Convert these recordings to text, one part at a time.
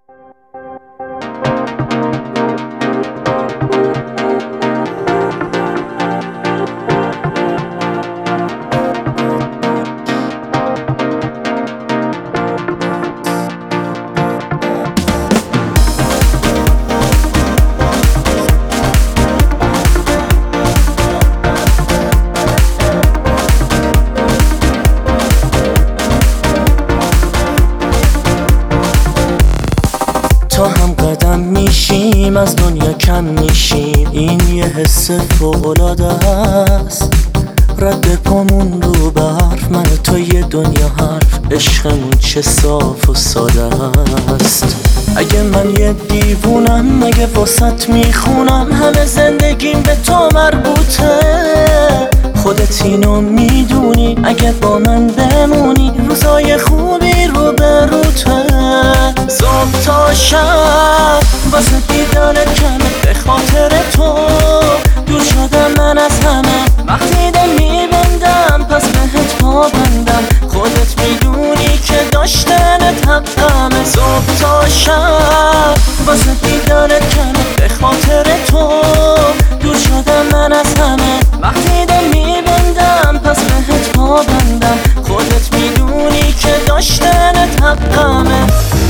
تا هم قدم میشیم از دنیا کم میشیم، این یه حس فوق‌العاده است. رد پامون رو به حرف، من و تو یه دنیا حرف، عشقمون چه صاف و ساده است. اگه من یه دیوونم، اگه واسط میخونم، همه زندگیم به تو مربوطه. خودت اینو میدونی، اگه با من بمونی روزای خوبی رو بروته. صبح تا شب واسه دیدنت کمه، به خاطر تو دور شدم من از همه. وقتی دل میبندم پس بهت پابندم، خودت میدونی که داشتنت حقمه. صبح تا شب واسه دیدنت کمه، به خاطر تو دور شدم من از همه. وقتی دل میبندم پس بهت پابندم، خودت میدونی که داشتنت حقمه.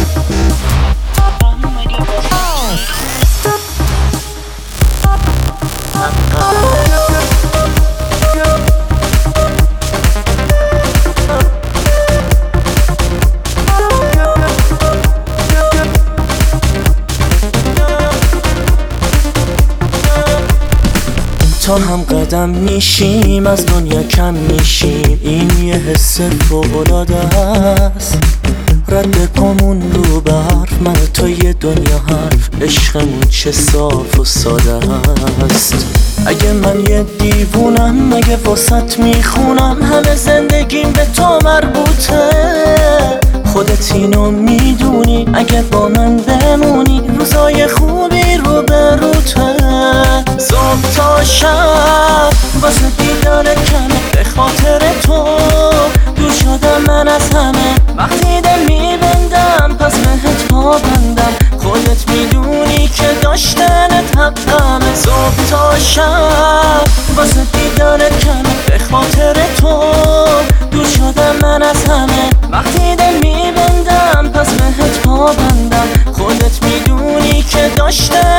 تا هم قدم میشیم از دنیا کم میشیم، این یه حس فوق‌العاده است. رد پامون رو به حرف، من و تو یه دنیا حرف، عشقمون چه صاف و ساده است. اگه من یه دیوونم، اگه واسط میخونم، همه زندگیم به تو مربوطه. خودت اینو میدونی، اگه با من بمونی روزای خوبی رو بروته. صبح تا شب واسه دیدنت کمه، به خاطر تو دور شدم من از همه. وقتی دل میبندم پس بهت پابندم، خودت میدونی که داشتنت حقمه. صبح تا شب واسه دیدنت کمه، به خاطر تو دور شدم من از همه. وقتی دل میبندم پس بهت پابندم، خودت میدونی که داشتنت